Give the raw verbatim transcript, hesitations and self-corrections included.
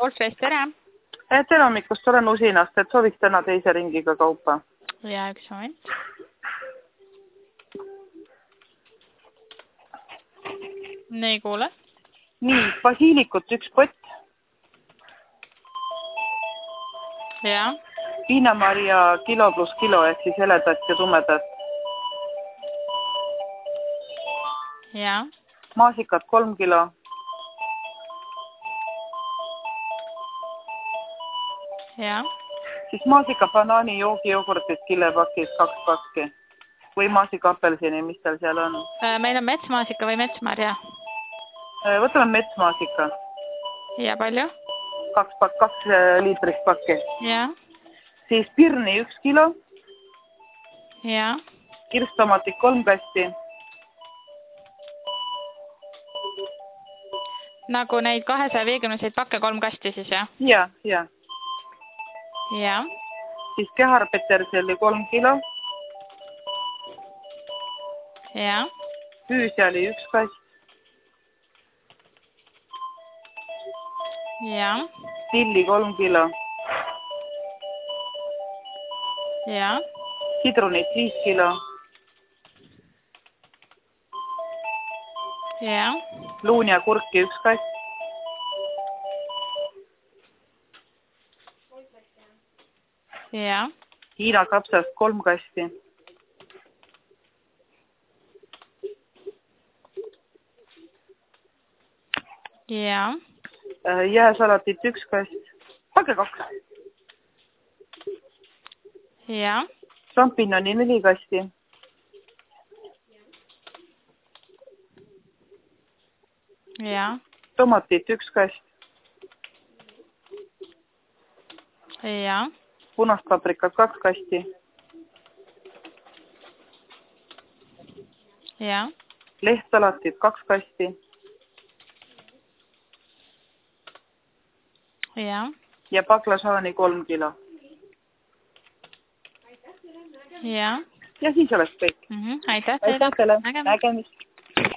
Golfreis, tere! Tere hommikust, olen Usinast, et sooviks täna teise ringiga kaupa. Ja üks moment. Nii, kuule. Nii, basiilikut üks pott. Ja. Viinamarja kilo pluss kilo ehk siis heledat ja tumedat. Ja. Maasikat kolm kilo. Ja. Siis maasika banaani joogi jogurtit killepakis kaks pakki. Või maasika apelsini, mis tal seal on? Meil on metsmaasika või metsmarja? Võtame metsmaasika. Ja palju? Kaks, pak, kaks liitrist pakki. Ja. Siis pirni üks kilo. Ja. Kirstomatik kolm kasti. Nagu neid kahesaja viiekümneseid pakke kolm kasti siis, jah? Ja, ja. Ja. Siis keharpeterselli kolm kilo. Ja. Küüsjali üks kast. Ja. Tilli kolm kilo. Ja. Sidrunit viis kilo. Ja. Luun ja kurki üks kast. Ja. Hiina kapsast kolm kasti. Ja. Jääsalatit üks kast. Pake kaks. Ja. Šampinjoni neli kasti. Ja. Tomatit üks kast. Ja. Punast paprikat kaks kasti. Ja. Lehtsalatit kaks kasti. Ja. Ja baklažaani kolm kilo. Ja. Ja siis oleks kõik. Mm-hmm. Aitäh teile. Nägemist.